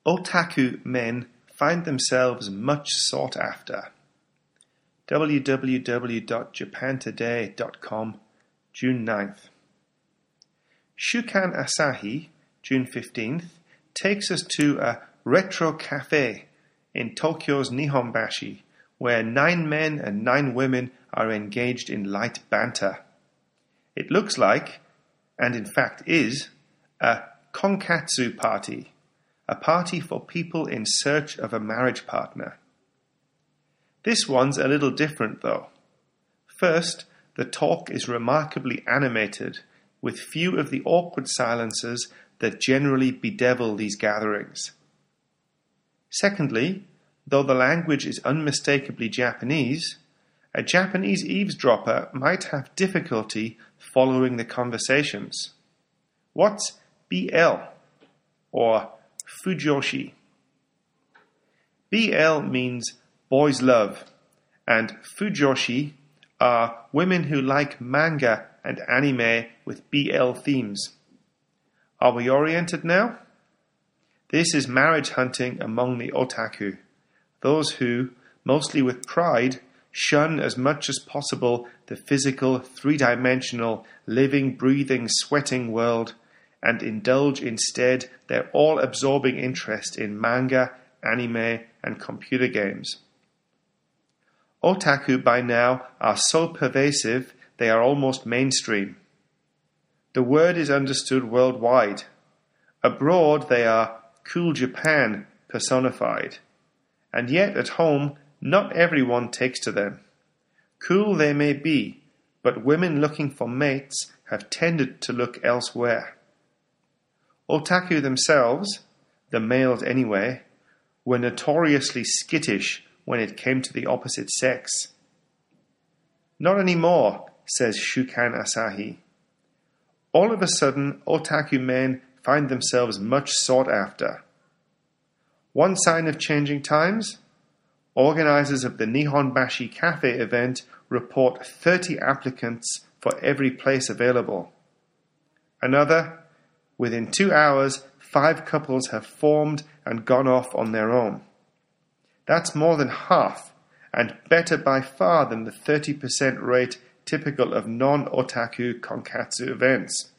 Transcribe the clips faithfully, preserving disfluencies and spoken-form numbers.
Otaku men find themselves much sought after. w w w dot japan today dot com, June ninth. Shukan Asahi, June fifteenth, takes us to a retro cafe in Tokyo's Nihonbashi, where nine men and nine women are engaged in light banter. It looks like, and in fact is, a konkatsu party, a party for people in search of a marriage partner. This one's a little different though. First, the talk is remarkably animated, with few of the awkward silences that generally bedevil these gatherings. Secondly, though the language is unmistakably Japanese, a Japanese eavesdropper might have difficulty following the conversations. What's B L or fujoshi? B L means boys love, and fujoshi are women who like manga and anime with B L themes. Are we oriented now? This is marriage hunting among the otaku, those who, mostly with pride, shun as much as possible the physical, three-dimensional, living, breathing, sweating world and indulge instead their all-absorbing interest in manga, anime, and computer games. Otaku by now are so pervasive they are almost mainstream. The word is understood worldwide. Abroad they are cool Japan personified. And yet at home not everyone takes to them. Cool they may be, but women looking for mates have tended to look elsewhere. Otaku themselves, the males anyway, were notoriously skittish when it came to the opposite sex. Not anymore, says Shukan Asahi. All of a sudden, otaku men find themselves much sought after. One sign of changing times? Organizers of the Nihonbashi Cafe event report thirty applicants for every place available. Another, within two hours, five couples have formed and gone off on their own. That's more than half, and better by far than the thirty percent rate typical of non-otaku konkatsu events.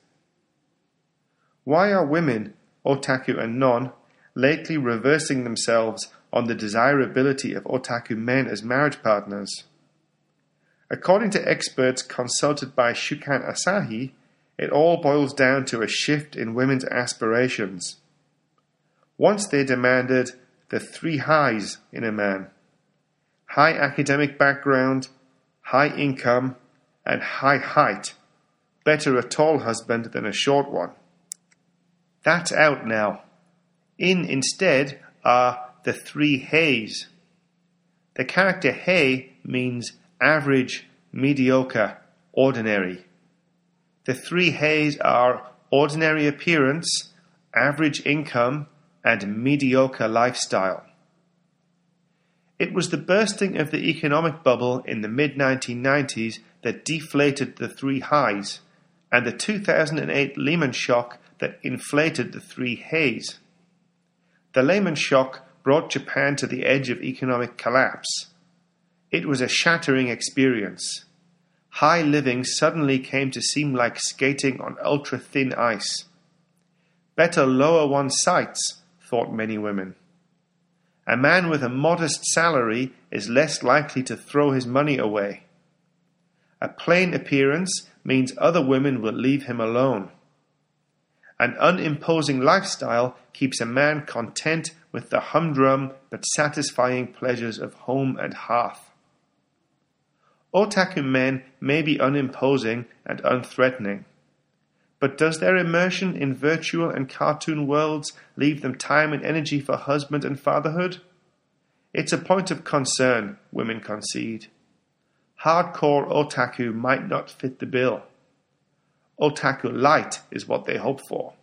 Why are women, otaku and non, lately reversing themselves on the desirability of otaku men as marriage partners? According to experts consulted by Shukan Asahi, it all boils down to a shift in women's aspirations. Once they demanded the three highs in a man: high academic background, high income, and high height. Better a tall husband than a short one. That's out now. In instead are the three heis. The character hei means average, mediocre, ordinary. The three heis are ordinary appearance, average income, and mediocre lifestyle. It was the bursting of the economic bubble in the mid nineteen nineties that deflated the three highs, and the two thousand eight Lehman shock that inflated the three heis. The Lehman shock brought Japan to the edge of economic collapse. It was a shattering experience. High living suddenly came to seem like skating on ultra-thin ice. Better lower one's sights, thought many women. A man with a modest salary is less likely to throw his money away. A plain appearance means other women will leave him alone. An unimposing lifestyle keeps a man content with the humdrum but satisfying pleasures of home and hearth. Otaku men may be unimposing and unthreatening, but does their immersion in virtual and cartoon worlds leave them time and energy for husband and fatherhood? It's a point of concern, women concede. Hardcore otaku might not fit the bill. Otaku light is what they hope for.